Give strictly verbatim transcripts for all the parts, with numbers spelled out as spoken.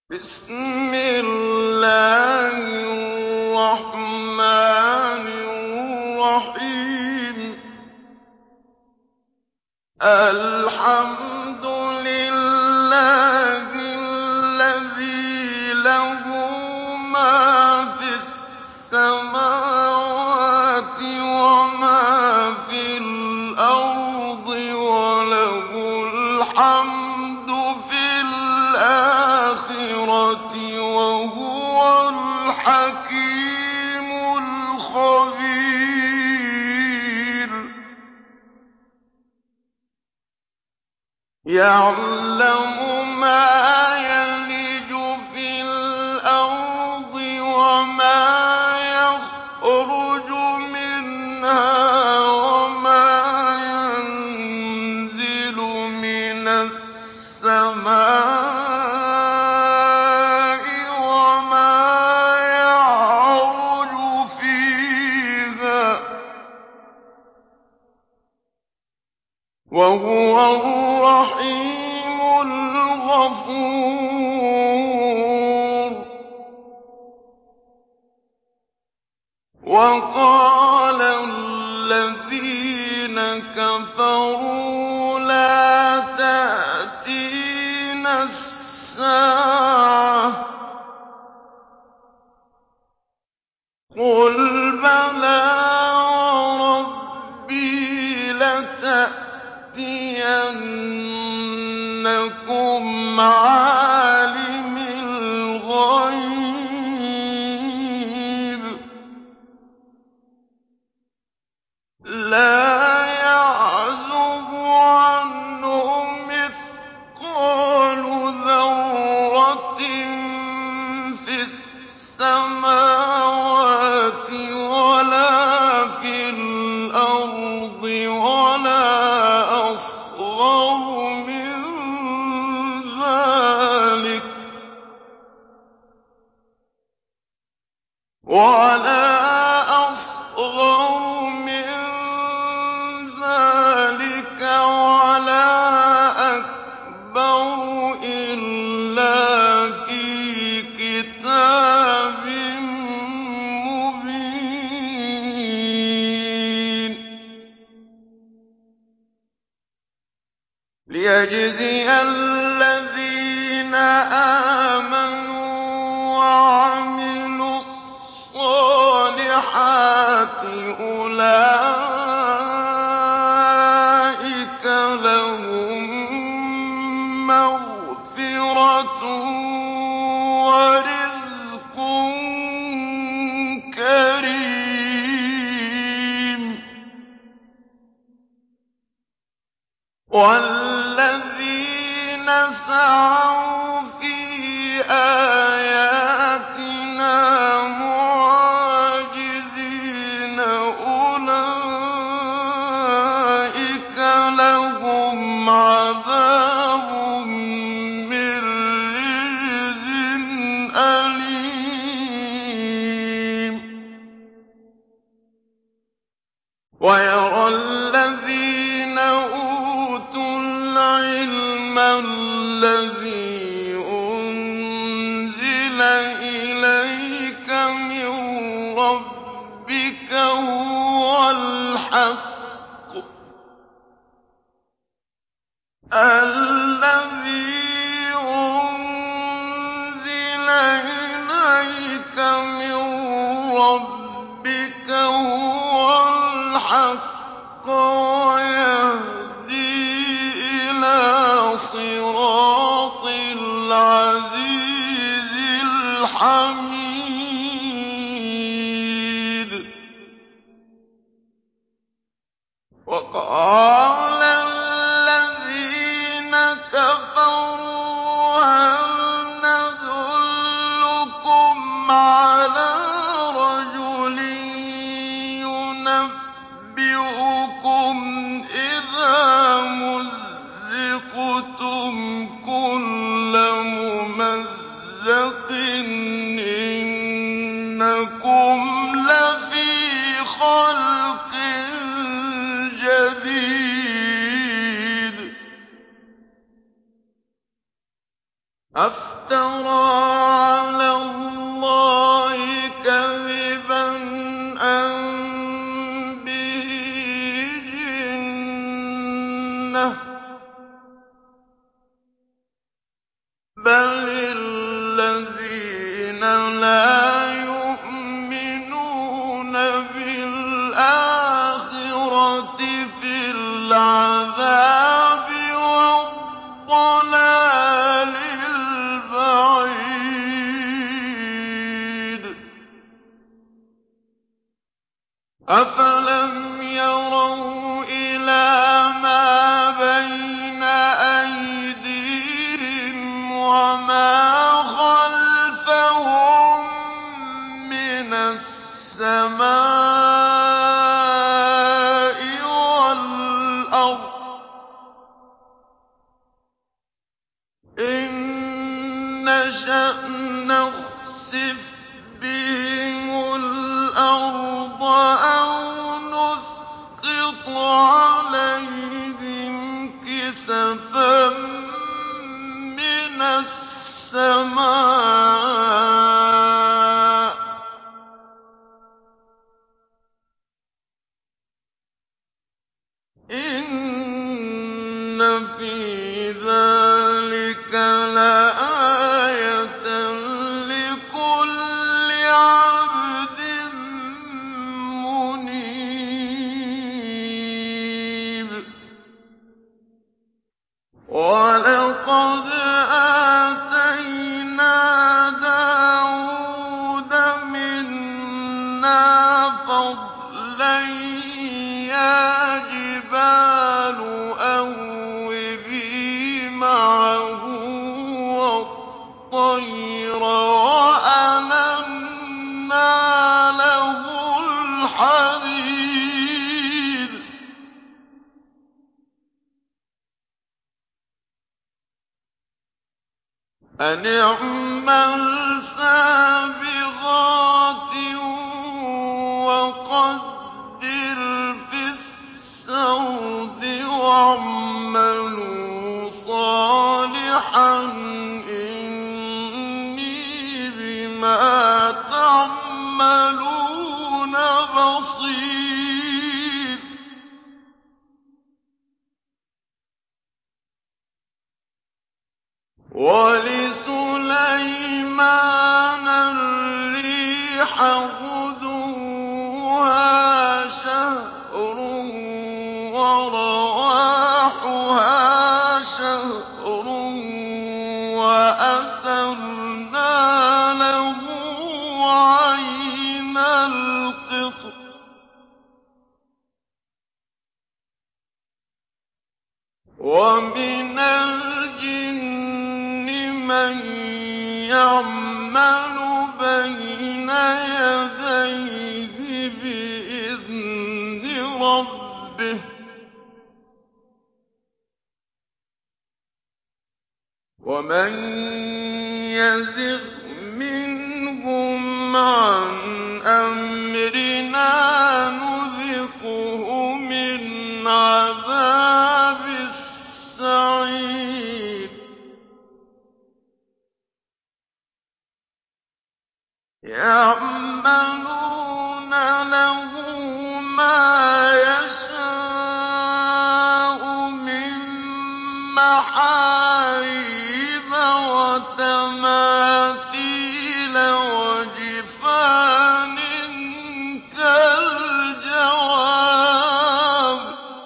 بسم الله الرحمن الرحيم. الحمد لله الذي له ما في السماوات وما في الأرض وله الحمد في الآخرة وهو الحكيم الخبير. يعلم ما يلج في الأرض وما يخرج منها وما ينزل من السماء وما يعرج فيها، وهو الرحيم الغفور. وقال الذين كفروا لا تأتينا الساعة، قل بلى وربي لتأتينكم عالم الغيب لا يعزب عنه مثقال ذرة في السماوات ولا في الأرض ولا أصغر من ذلك ولا أصغر من ذلك ولا أكبر إلا في كتاب مبين، ليجزي الذين آمنوا وعملوا الصالحات أولئك لهم مغفرة ورزق كريم. والذين سعوا في آياتنا معاجزين أولئك لهم عذاب من رجز أليم. ويرى الذين أوتوا العلم الذي أنزل إليك من ربك هو الحق الذي أنزل إليك من ربك هو الحق ويهدي إلى صراط العزيز الحميد. وقال الذين كفروا هل ندلكم على رجل ينبئكم إذا مزقتم كل ممزق إنكم لفي خلق جديد. افْتَرَىٰ عَلَى اللَّهِ كَذِبًا أَم بِهِ جِنَّةٌ ۗ بَلِ الَّذِينَ لَا يُؤْمِنُونَ بِالْآخِرَةِ فِي الْعَذَابِ وَالضَّلَالِ الْبَعِيدِ أَفَلَمْ يَرَوْا إِلَىٰ مَا بَيْنَ أَيْدِيهِمْ وَمَا خَلْفَهُم مِّنَ السَّمَاءِ وَالْأَرْضِ إِن نَّشَأْ نَخْسِفْ بِهِمُ الْأَرْضَ أَوْ نُسْقِطْ عَلَيْهِمْ كِسَفًا مِّنَ السَّمَاءِ ۚ إِنَّ فِي ذَٰلِكَ لَآيَةً لِّكُلِّ عَبْدٍ مُّنِيبٍ وَلَقَدْ آتَيْنَا دَاوُودَ مِنَّا فَضْلًا يَا جِبَالُ أَوِّبِي مَعَهُ وَالطَّيْرَ وَأَلَنَّا لَهُ الْحَدِيدَ أَنِ اعْمَلْ سَابِغَاتٍ وَقَدِّرْ فِي السَّرْدِ وَاعْمَلُوا صَالِحًا إِنِّي بِمَا تَعْمَلُونَ بَصِيرٌ وَلِسُلَيْمَانَ الرِّيحَ غُدُوُّهَا شَهْرٌ وَرَوَاحُهَا شَهْرٌ وَأَسَلْنَا لَهُ عَيْنَ الْقِطْرِ ۖ وَمِنَ الْجِنِّ مَن يَعْمَلُ بَيْنَ يَدَيْهِ بِإِذْنِ رَبِّهِ ۖ وَمَن يَزِغْ مِنْهُمْ عَنْ أَمْرِنَا نُذِقْهُ مِنْ عَذَابِ السَّعِيرِ يَعْمَلُونَ لَهُ مَا يَشَاءُ مِن مَّحَارِيبَ وَتَمَاثِيلَ وَجِفَانٍ كَالْجَوَابِ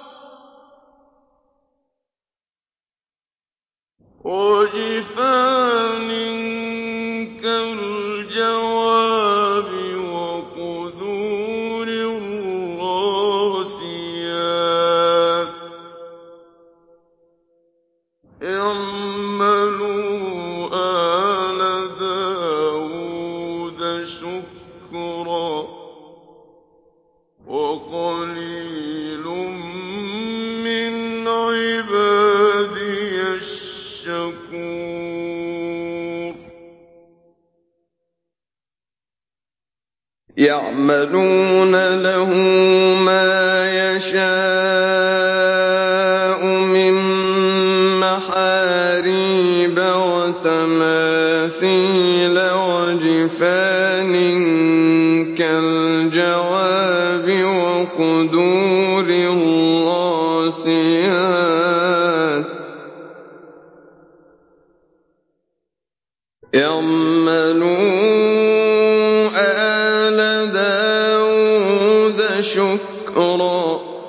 وَجِفَانٍ كَالْجَوَابِ وَقُدُورٍ رَّاسِيَاتٍ اعْمَلُوا آلَ دَاوُودَ شُكْرًا وَقَلِيلٌ مِّنْ عِبَادِيَ الشَّكُورُ يَعْمَلُونَ لَهُ مَا يَشَاءُ مِن مَّحَارِيبَ وَتَمَاثِيلَ وَنَخِيلَ وَجِفَانٍ كَالْجَوَابِ وَقُدُورٍ رَّاسِيَاتٍ اعْمَلُوا آلَ دَاوُودَ شُكْرًا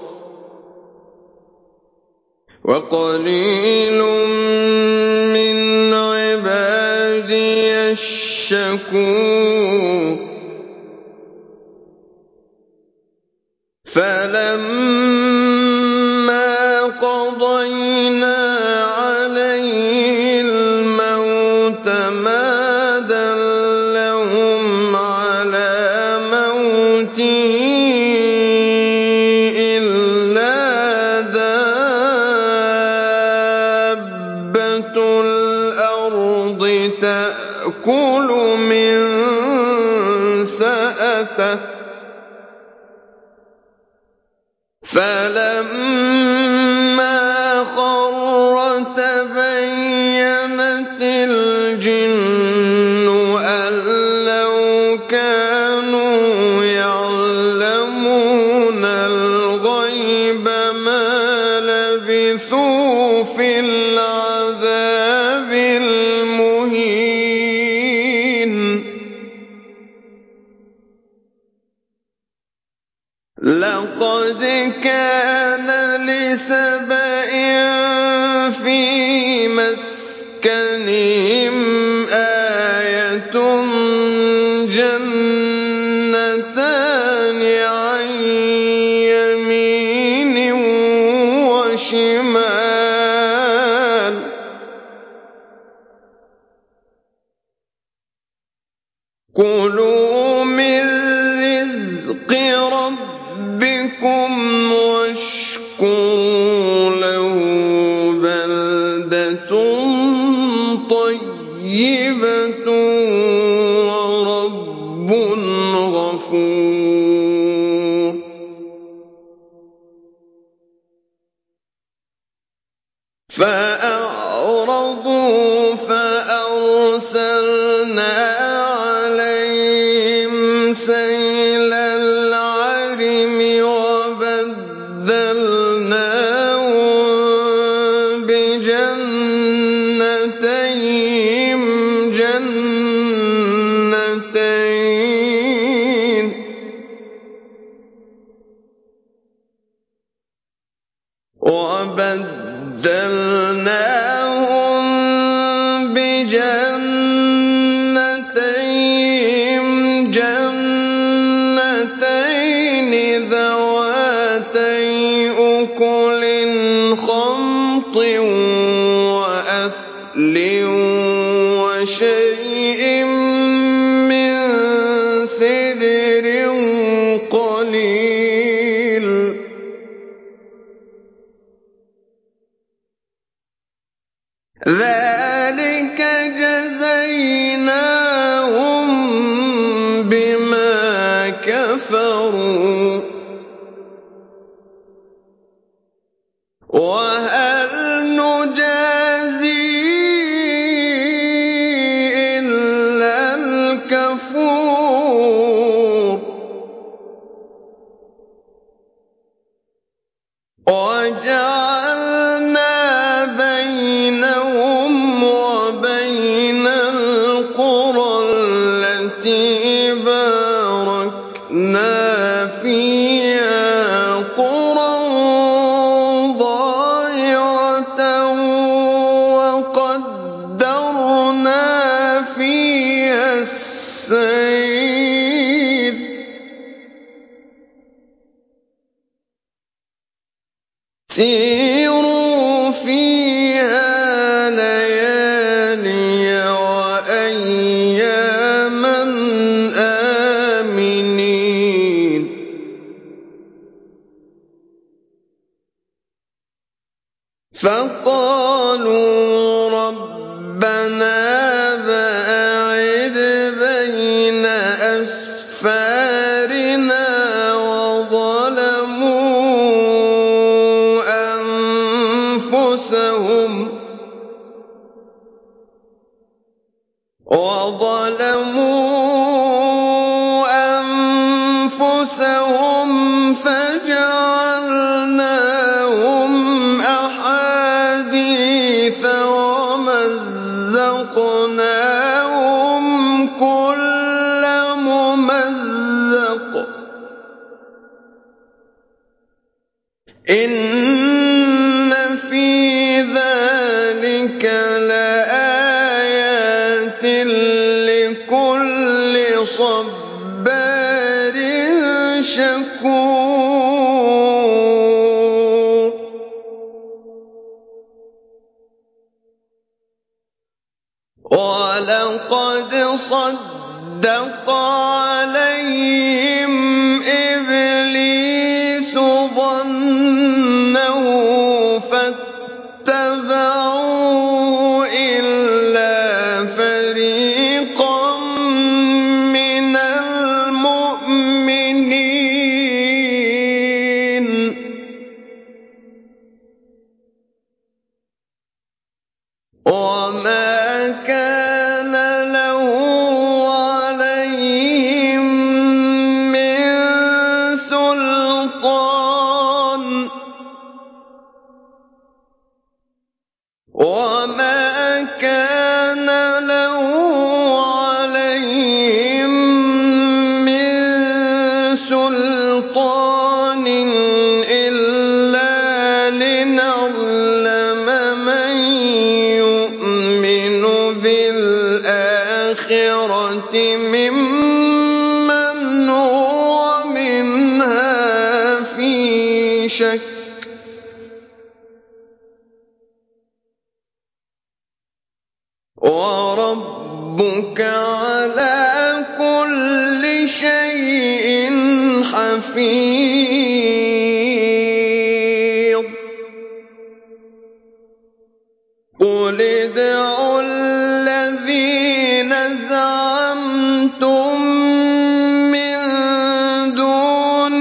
وَقَلِيلٌ مِّنْ عِبَادِيَ الشَّكُورُ فَلَمَّا قَضَيْنَا عَلَيْهِ الْمَوْتَ مَا دَلَّهُمْ عَلَىٰ مَوْتِهِ إِلَّا دَابَّةُ الْأَرْضِ تَأْكُلُ مِن سَأَتَهُ فَلَمَّا خَرَّ تَبَيَّنَتِ الْجِنُّ أَن لَّوْ كَانُوا يَعْلَمُونَ الْغَيْبَ مَا لَبِثُوا فِي الْعَذَابِ الْمُهِينِ لَقَدْ كَانَ لِسَبَإٍ فِي مَسْكَنِهِمْ آيَةٌ جَنَّتَانِ عَن يَمِينٍ وَشِمَالٍ كُلُوا مِن رِّزْقِ رَبِّكُمْ وَاشْكُرُوا لَهُ بَلْدَةٌ طَيِّبَةٌ وَرَبٌّ غَفُورٌ فَأَعْرَضُوا فَأَرْسَلْنَا عَلَيْهِمْ سَيْلَ الْعَرِمِ وَبَدَّلْنَاهُم بِجَنَّتَيْهِمْ جَنَّتَيْنِ وَبَدَّلْنَاهُم بِجَنَّتَيْهِمْ جَنَّتَيْنِ ذَوَاتَيْ أُكُلٍ خَمْطٍ وَأَثْلٍ وَشَيْءٍ مِّن سِدْرٍ قَلِيلٍ ذَلِكَ جَزَيْنَاهُم بِمَا كَفَرُوا وَهَلْ نُجَازِي إِلَّا الْكَفُورَ وَجَعَلْنَا بَيْنَهُمْ وَبَيْنَ الْقُرَى الَّتِي بَارَكْنَا فِيهَا قُرًى ظَاهِرَةً وَقَدَّرْنَا فِيهَا السَّيْرَ سِيرُوا فِيهَا لَيَالِيَ وَأَيَّامًا آمِنِينَ فَقَالُوا رَبَّنَا بَاعِدْ بَيْنَ أَسْفَارِنَا وَظَلَمُوا وَظَلَمُوا أَنفُسَهُمْ فَجَعَلْنَاهُمْ أَحَادِيثَ وَمَزَّقْنَاهُمْ كُلَّ مُمَزَّقٍ ۚ إِنَّ فِي ذَٰلِكَ لَآيَاتٍ لِّكُلِّ صَبَّارٍ شَكُورٍ. وَلَقَدْ صَدَّقَ عَلَيْهِمْ إِبْلِيسُ ظَنَّهُ فَاتَّبَعُوهُ إِلَّا فَرِيقًا مِّنَ الْمُؤْمِنِينَ. وَمَا كَانَ لَهُ عَلَيْهِم مِّن سُلْطَانٍ ۖ وَمَا كَانَ لَهُ عَلَيْهِم مِّن سُلْطَانٍ إِلَّا لِنَعْلَمَ مَن يُؤْمِنُ بِالْآخِرَةِ مِمَّنْ هُوَ مِنْهَا فِي شَكٍّ ۗ وَرَبُّكَ عَلَىٰ كُلِّ شَيْءٍ حَفِيظٌ. قُلِ ادْعُوا الَّذِينَ زَعَمْتُم مِّن دُونِ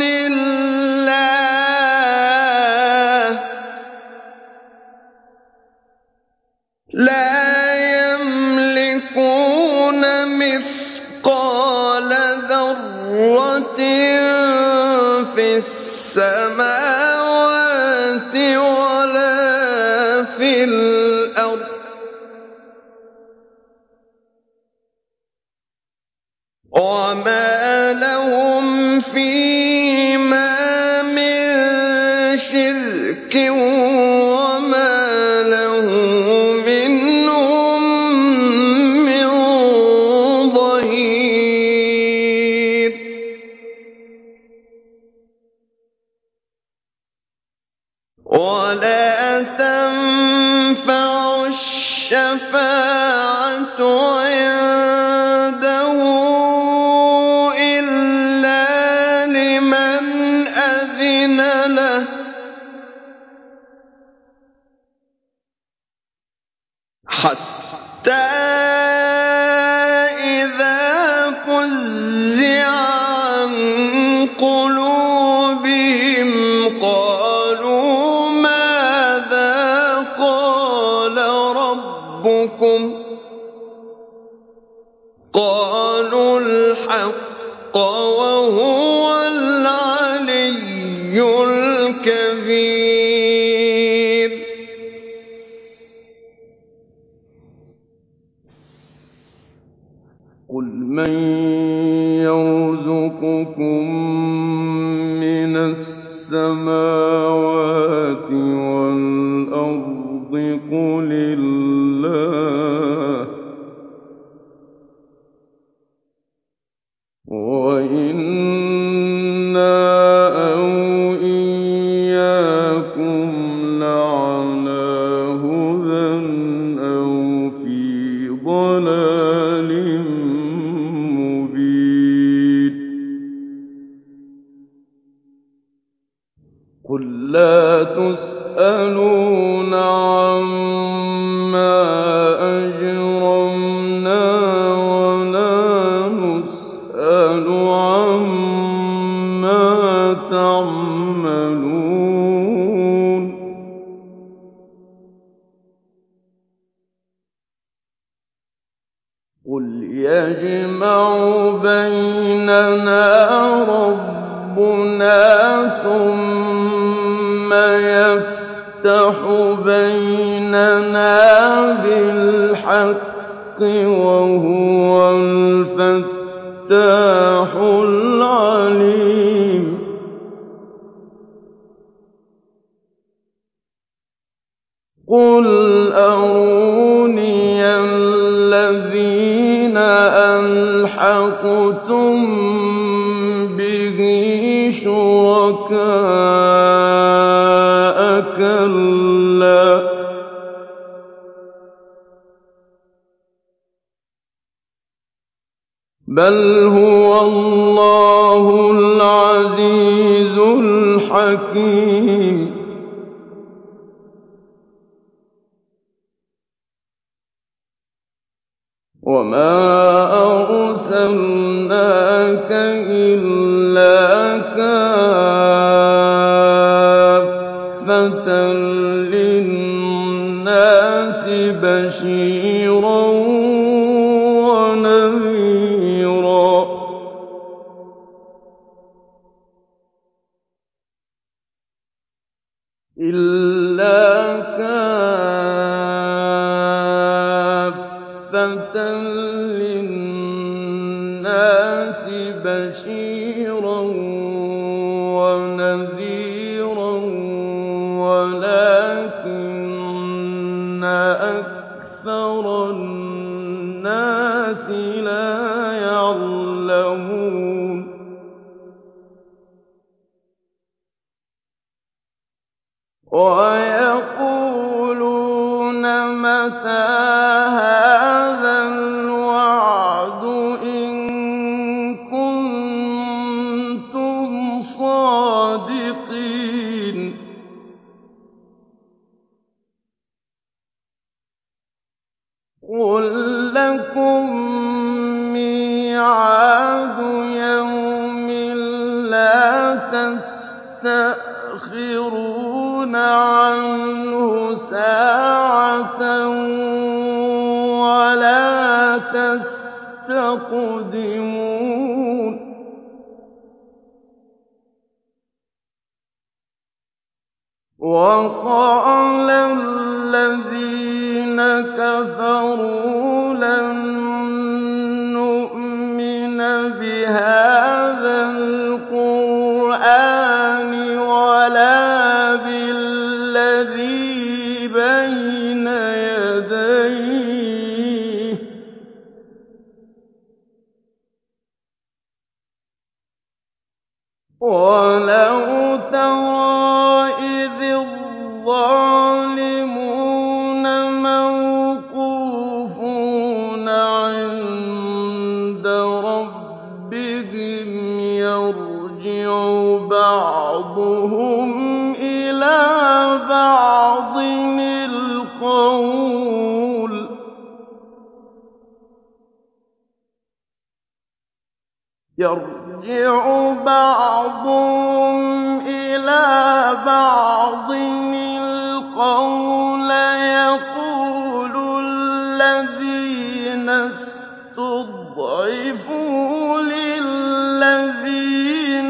اللَّهِ ۖ لَا يَمْلِكُونَ مِثْقَالَ ذَرَّةٍ فِي السَّمَاوَاتِ وَلَا فِي الْأَرْضِ، وَمَا لَهُمْ فِيهِمَا مِن شِرْكٍ وَمَا لَهُ مِنْهُم مِّن ظَهِيرٍ. وَلَا تَنفَعُ الشَّفَاعَةُ عِندَهُ إِلَّا لِمَنْ أَذِنَ لَهُ ۚ حَتَّىٰ إِذَا فُزِّعَ عَن قُلُوبِهِمْ قَالُوا مَاذَا قَالَ رَبُّكُمْ ۖ قَالُوا الْحَقَّ وَهُوَ الْعَلِيُّ الْكَبِيرُ. قُلْ مَن يَرْزُقُكُم مِّنَ السَّمَاوَاتِ وَالْأَرْضِ ۖ قُلِ اللَّهُ ۖ وَإِنَّا أَوْ إِيَّاكُمْ لَعَلَىٰ هُدًى أَوْ فِي ضَلَالٍ مُّبِينٍ. يَجْمَعُ بَيْنَنَا رَبُّنَا ثُمَّ يَفْتَحُ بَيْنَنَا بِالْحَقِّ وَهُوَ الْفَتَّاحُ الْعَلِيمُ قُلْ أَرُونِيَ الَّذِينَ أَلْحَقْتُم بِهِ شُرَكَاءَ ۖ كَلَّا ۚ بَلْ هُوَ اللَّهُ الْعَزِيزُ الْحَكِيمُ وَمَا أَرْسَلْنَاكَ إِلَّا كَافَّةً لِّلنَّاسِ بَشِيرًا وَنَذِيرًا إِلَّا كَافَّةً لِّلنَّاسِ بَشِيرًا وَنَذِيرًا وَلَٰكِنَّ أَكْثَرَ النَّاسِ لَا يَعْلَمُونَ وَيَقُولُونَ مَتَىٰ هَٰذَا الْوَعْدُ إِن كُنتُمْ صَادِقِينَ قُل لَّكُم مِّيعَادُ يَوْمٍ لَّا تَسْتَأْخِرُونَ عَنْهُ سَاعَةً وَلَا تَسْتَقْدِمُونَ وَقَالَ الَّذِينَ كَفَرُوا لَن نُّؤْمِنَ بِهَٰذَا الْقُرْآنِ وَلَا بِالَّذِي بَيْنَ يَدَيْهِ ۗ وَلَوْ تَرَىٰ إِذِ الظَّالِمُونَ مَوْقُوفُونَ عِندَ رَبِّهِمْ يَرْجِعُ بَعْضُهُمْ إِلَىٰ بَعْضٍ الْقَوْلَ يَرْجِعُ بَعْضُهُمْ إِلَىٰ بَعْضٍ الْقَوْلَ يَقُولُ الَّذِينَ اسْتُضْعِفُوا لِلَّذِينَ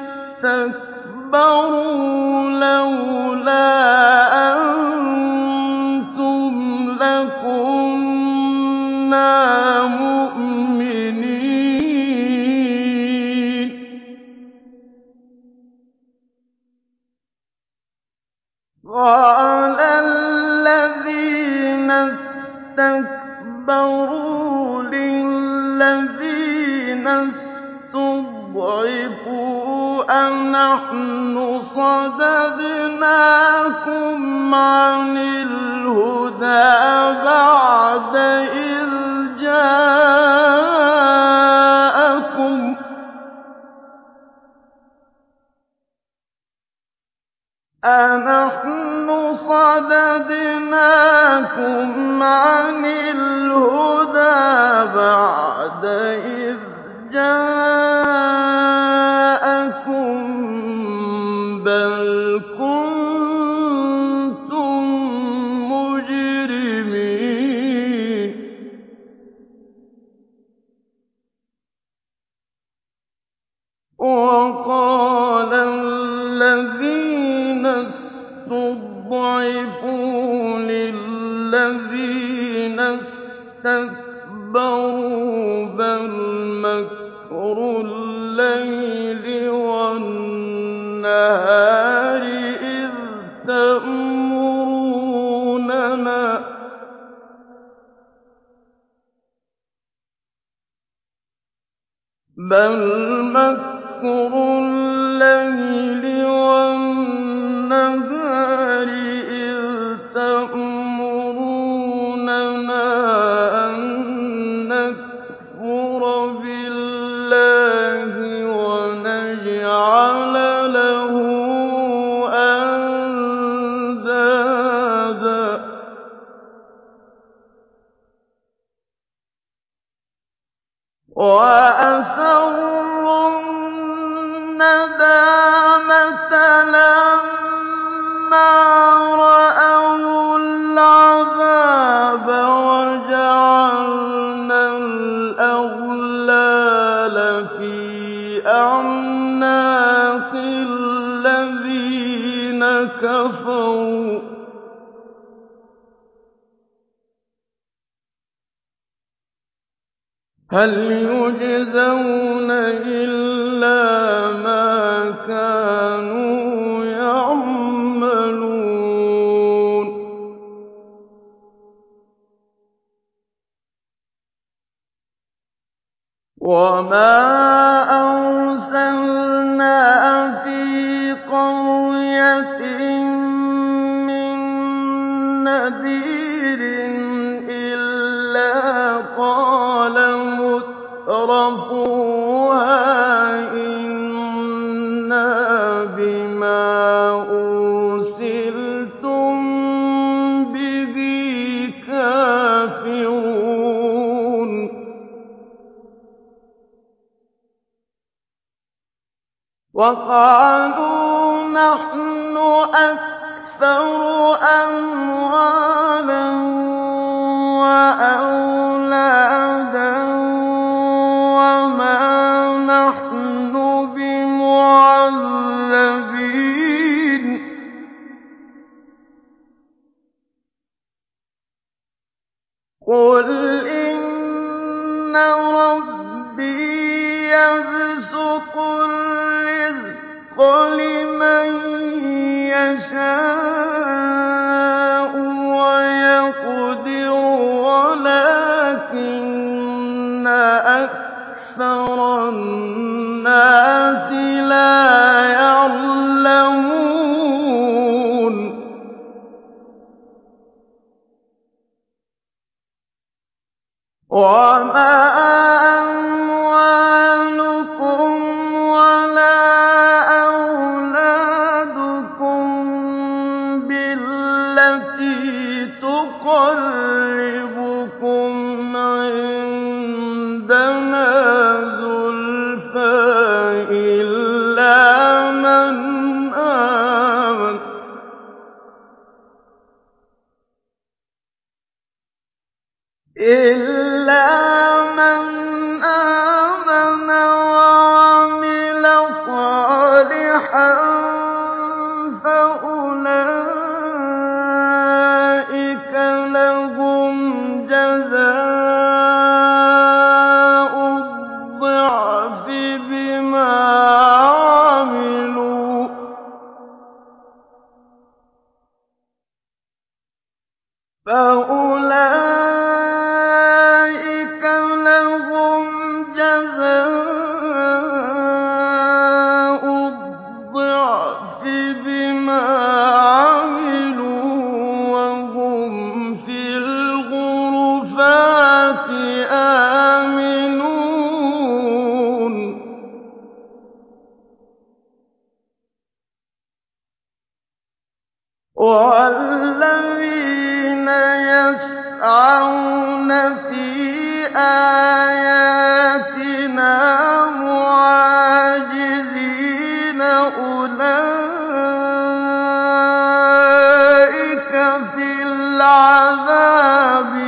اسْتَكْبَرُوا لَوْلَا أَنتُمْ لَكُنَّا مُؤْمِنِينَ قَالَ الَّذِينَ اسْتَكْبَرُوا لِلَّذِينَ اسْتُضْعِفُوا أَنَحْنُ صَدَدْنَاكُمْ عَنِ الْهُدَىٰ بَعْدَ إِذْ جَاءَكُمْ ۖ أَنَحْنُ صَدَدْنَاكُمْ عَنِ الْهُدَىٰ بَعْدَ إِذْ جَاءَكُم ۖ بَلْ كُنتُم مُّجْرِمِينَ وَقَالَ الَّذِينَ اسْتُضْعِفُوا لِلَّذِينَ اسْتَكْبَرُوا بَلْ مَكْرُ اللَّيْلِ وَالنَّهَارِ إِذْ تَأْمُرُونَنَا بَلْ مَكْرُ اللَّيْلِ وَالنَّهَارِ إِذْ تَأْمُرُونَنَا أَن نَّكْفُرَ بِاللَّهِ وَنَجْعَلَ لَهُ أَندَادًا ۚ وَأَسَرُّوا النَّدَامَةَ لَمَّا رَأَوُا الْعَذَابَ وَجَعَلْنَا الْأَغْلَالَ فِي أَعْنَاقِ الَّذِينَ كَفَرُوا هَلْ يُجْزَوْنَ إِلَّا مَا كَانُوا يَعْمَلُونَ وَمَا أَرْسَلْنَا فِي قَرْيَةٍ مِّن نَّذِيرٍ إِلَّا قَالَ مُتْرَفُوهَا إِنَّا بِمَا أُرْسِلْتُم بِهِ كَافِرُونَ وَقَالُوا نَحْنُ أَكْثَرُ أَمْوَالًا وَأَوْلَادًا وَمَا نَحْنُ بِمُعَذَّبِينَ قُلْ إِنَّ رَبِّي يَبْسُطُ الرِّزْقَ لِمَن يَشَاءُ وَيَقْدِرُ وَلَٰكِنَّ أَكْثَرَ النَّاسِ لَا يَعْلَمُونَ وَمَا أَمْوَالُكُمْ وَلَا أَوْلَادُكُم بِالَّتِي تُقَرِّبُكُمْ عِندَنَا زُلْفَىٰ إِلَّا مَنْ آمَنَ إِلَّا مَنْ آمَنَ وَعَمِلَ صَالِحًا فَأُولَٰئِكَ لَهُمْ جَزَاءُ الضِّعْفِ بِمَا عَمِلُوا فَأُولَٰئِكَ لَهُمْ جَزَاءُ الضِّعْفِ بِمَا عَمِلُوا وَهُمْ فِي الْغُرُفَاتِ آمِنُونَ وَالَّذِينَ يَسْعَوْنَ فِي آيَاتِنَا مُعَاجِزِينَ أُولَٰئِكَ فِي الْعَذَابِ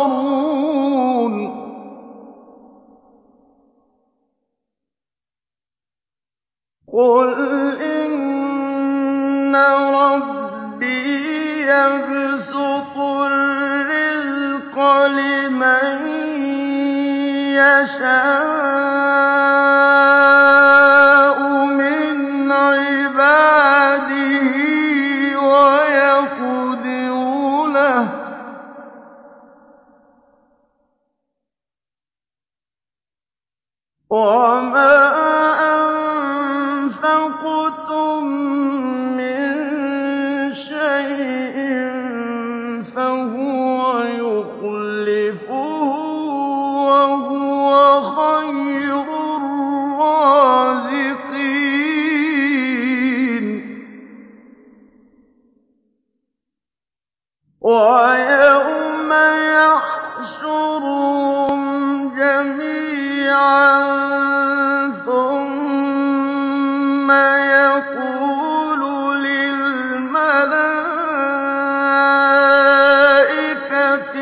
مُحْضَرُونَ قُلْ إِنَّ رَبِّي يَبْسُطُ الرِّزْقَ لِمَن يَشَاءُ مِنْ عِبَادِهِ وَيَقْدِرُ لَهُ ۚ وَمَا أَنفَقْتُم مِّن شَيْءٍ فَهُوَ يُخْلِفُهُ ۖ وَهُوَ خَيْرُ الرَّازِقِينَ وَيَوْمَ يَحْشُرُهُمْ جَمِيعًا ثُمَّ يَقُولُ لِلْمَلَائِكَةِ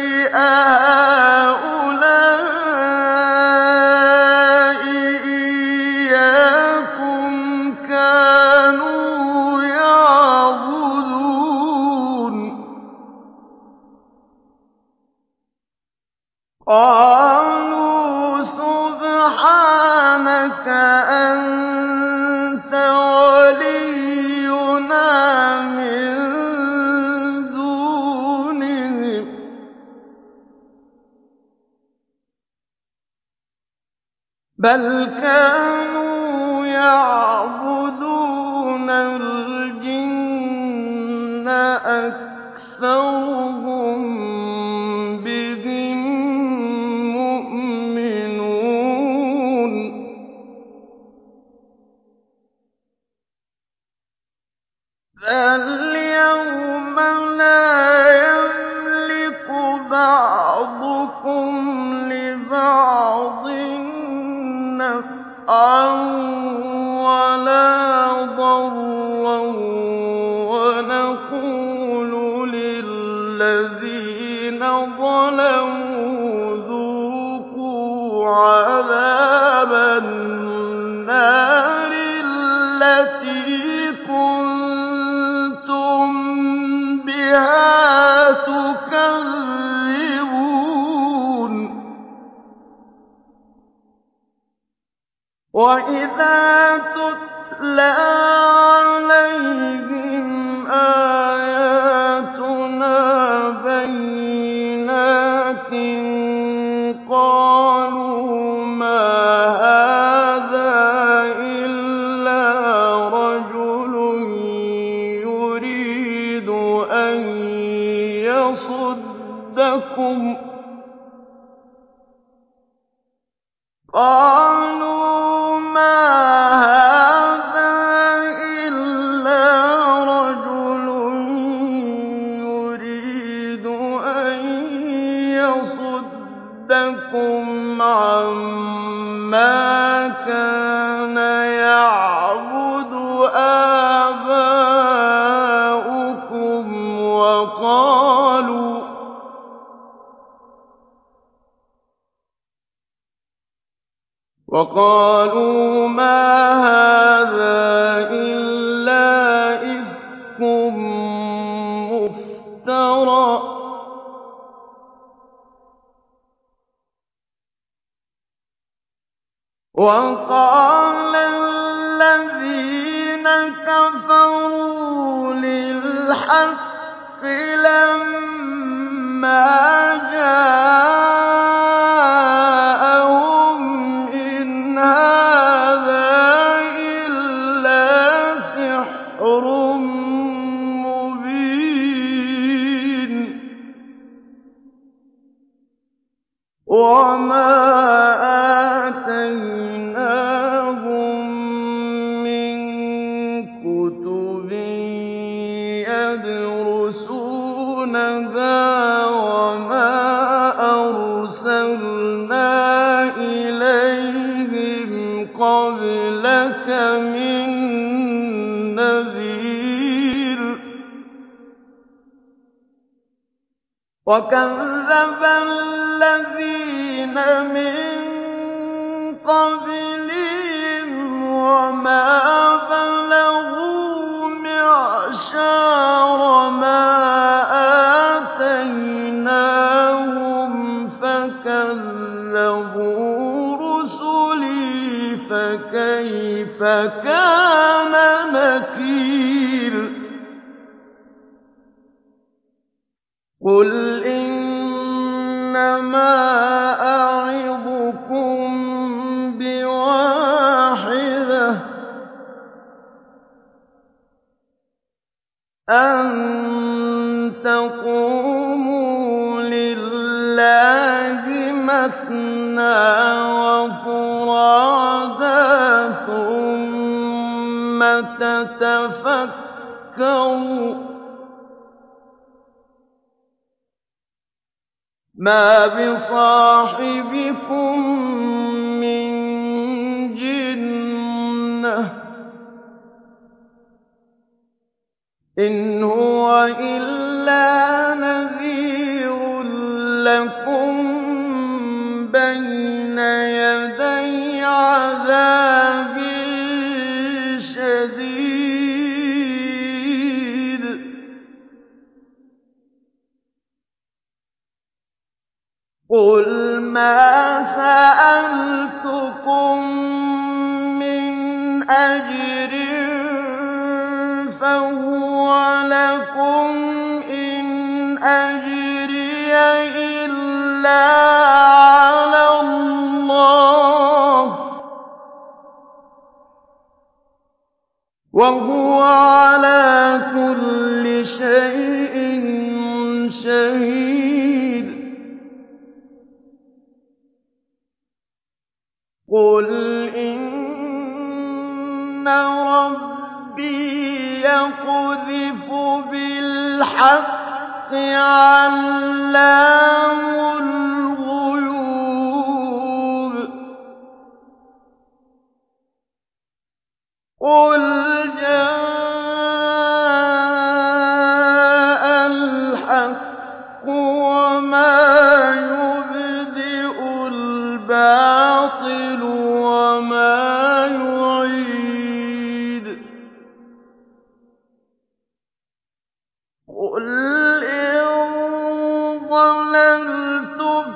أَهَٰؤُلَاءِ إِيَّاكُمْ كَانُوا يَعْبُدُونَ قَالُوا سُبْحَانَكَ أَنتَ وَلِيُّنَا مِن دُونِهِم ۖ بَلْ كَانُوا يَعْبُدُونَ الْجِنَّ أَكْثَرُهُم بِهِم مُّؤْمِنُونَ فَالْيَوْمَ لَا يَمْلِكُ بَعْضُكُمْ لِبَعْضٍ نَّفْعًا وَلَا ضَرًّا وَنَقُولُ لِلَّذِينَ ظَلَمُوا ذُوقُوا عَذَابَ النَّارِ الَّتِي كُنتُم بِهَا تُكَذِّبُونَ وَإِذَا تُتْلَىٰ عَلَيْهِمْ آيَاتُنَا بَيِّنَاتٍ قَالُوا مَا هَٰذَا إِلَّا رَجُلٌ يُرِيدُ أَن يَصُدَّكُمْ قَالُوا مَا هَٰذَا إِلَّا رَجُلٌ يُرِيدُ أَن يَصُدَّكُمْ عَمَّا كَانَ يَعْبُدُ آبَاؤُكُمْ وَقَالُوا وَقَالُوا مَا هَٰذَا إِلَّا إِفْكٌ مُّفْتَرًى ۚ وَقَالَ الَّذِينَ كَفَرُوا لِلْحَقِّ لَمَّا جَاءَهُمْ إِنْ هَٰذَا إِلَّا سِحْرٌ مُّبِينٌ وَمَا آتَيْنَاهُم مِّن كُتُبٍ يَدْرُسُونَهَا وَمَا أَرْسَلْنَا إِلَيْهِمْ قَبْلَكَ مِن نَّذِيرٍ وَكَذَّبَ الَّذِينَ مِن قَبْلِهِمْ وَمَا كَذَّبُوا رُسُلِي فَكَيْفَ كَانَ نَكِيرِ قُلْ إِنَّمَا أَعِظُكُم بِوَاحِدَةٍ ۖ أَن تَقُومُوا لِلَّهِ مَثْنَىٰ وَفُرَادَىٰ ثُمَّ تَتَفَكَّرُوا ۚ مَا بِصَاحِبِكُم مِّن جِنَّةٍ ۚ إِنْ هُوَ إِلَّا نَذِيرٌ لَّكُم بَيْنَ يَدَيْ عَذَابٍ شَدِيدٍ قُلْ مَا سَأَلْتُكُم مِّنْ أَجْرٍ فَهُوَ لَكُمْ ۖ إِنْ أَجْرِيَ إِلَّا عَلَى اللَّهِ ۖ وَهُوَ عَلَىٰ كُلِّ شَيْءٍ شَهِيدٌ قُلْ إِنَّ رَبِّي يَقْذِفُ بِالْحَقِّ عَلَّامُ الْغُيُوبِ قُلْ جَاءَ الْحَقُّ وَمَا يُبْدِئُ الْبَاطِلُ وَمَا يُعِيدُ قُلْ إِن ضَلَلْتُ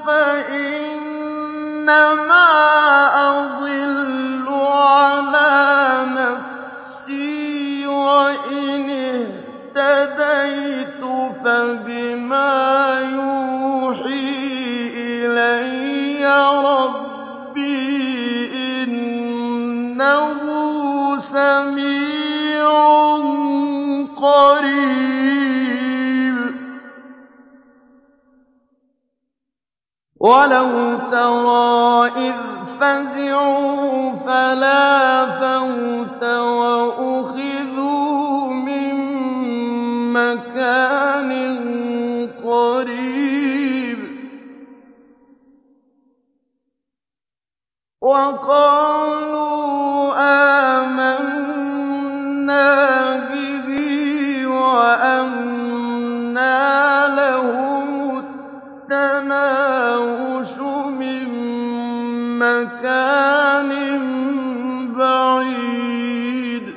فَإِنَّمَا أَضِلُّ عَلَىٰ نَفْسِي ۖ وَإِنِ اهْتَدَيْتُ فَبِمَا يُوحِي إِلَيَّ رَبِّي ۚ إِنَّهُ سَمِيعٌ قَرِيبٌ وَلَوْ تَرَىٰ إِذْ فَزِعُوا فَلَا فَوْتَ وَأُخِذُوا مِن مَّكَانٍ قَرِيبٍ وَقَالُوا آمَنَّا بِهِ وَأَنَّىٰ لَهُمُ التَّنَاوُشُ مِن مَّكَانٍ بَعِيدٍ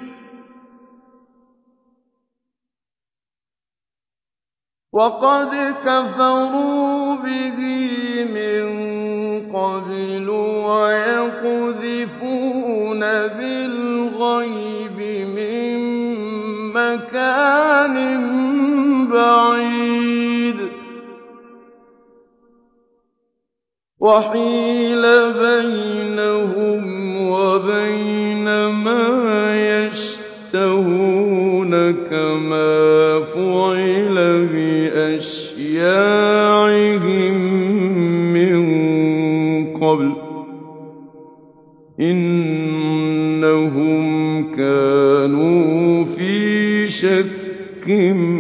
وَقَدْ كَفَرُوا بِهِ مِن قَبْلُ وَيَقْذِفُونَ بِالْغَيْبِ مِن مَّكَانٍ بَعِيدٍ وَحِيلَ بَيْنَهُمْ وَبَيْنَ مَا يَشْتَهُونَ كَمَا فُعِلَ بِأَشْيَاعِهِم مِّن قَبْلُ ۚ إِنَّهُمْ كَانُوا فِي شَكٍّ